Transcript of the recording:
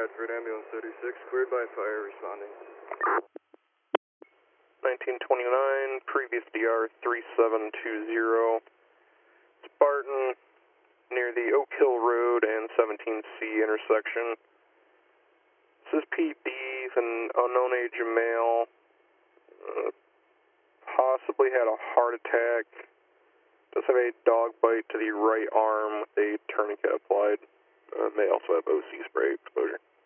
Bedford Ambulance 36, cleared by fire, responding. 1929, previous DR 3720, Spartan, near the Oak Hill Road and 17C intersection. This is Pete D, an unknown age male, possibly had a heart attack, does have a dog bite to the right arm with a tourniquet applied, may also have OC spray exposure.